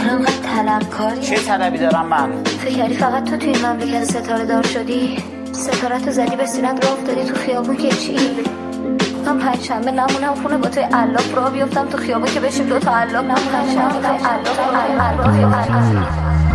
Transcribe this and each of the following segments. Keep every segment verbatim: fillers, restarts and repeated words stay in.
چرا انقدر طلبکاری؟ چه طلبی دارم من؟ فکر کردی فقط تو توی این مملکت ستاره دار شدی؟ ستاره‌تو زدی به سینت راه افتادی تو خیابون که چی؟ من پنجشنبه نمونم خونه با توی علاف راه بیفتم تو خیابون که بشیم دو تا علاف نمونم شنبه توی علاف علاف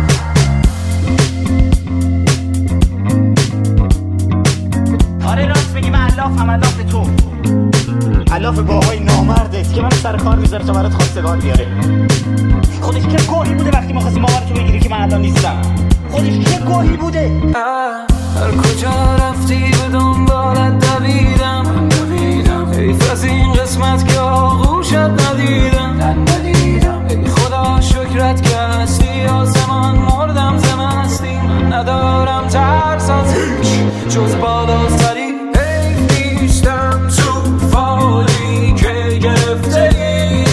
آره راست میگی، من علاف هم علاف تو علاف با آقای نامردت که من سر کار میذاره تا برات خواستگار بیاره. خودش چه گوهی بوده وقتی ما خواستیم مامارتو بگیری که من الان نیستم؟ خودش چه گوهی بوده؟ هر کجا رفتی به دنبالت دویدم حیف از این قسمت که آغوشت ندیدم ای خدا شکرت که هستی آسمان مردم زمستی من ندارم ترس از هیچ جز بالاتری حیف نیستم تو فالی که گرفته ای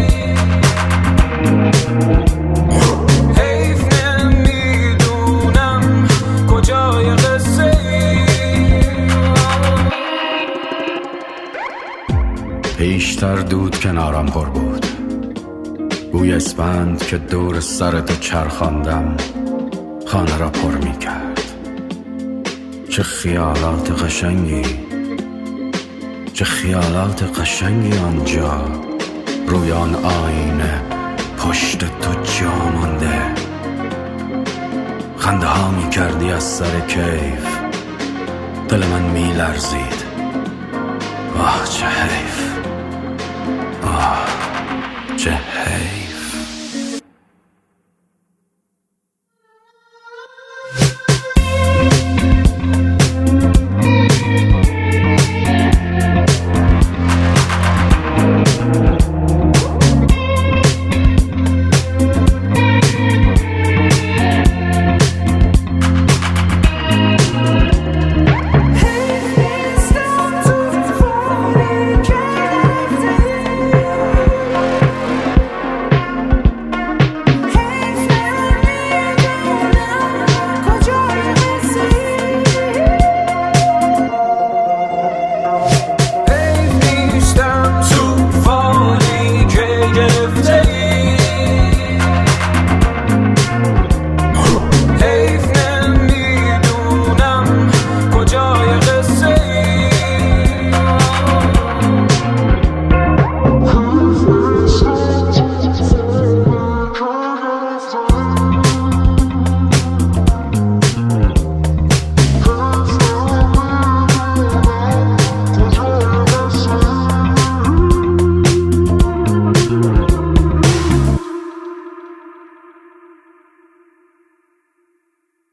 حیف نمیدونم کجای قصه ای پیشتر دود کنارم پر بود بوی اسفند که دور سرتو چرخاندم خانه را پر می کرد. چه خیالات قشنگی چه خیالات قشنگی آنجا روی آن آینه پشت تو جا مانده. خنده ها می کردی از سر کیف دل من می لرزید. آه چه حیف آه چه حیف.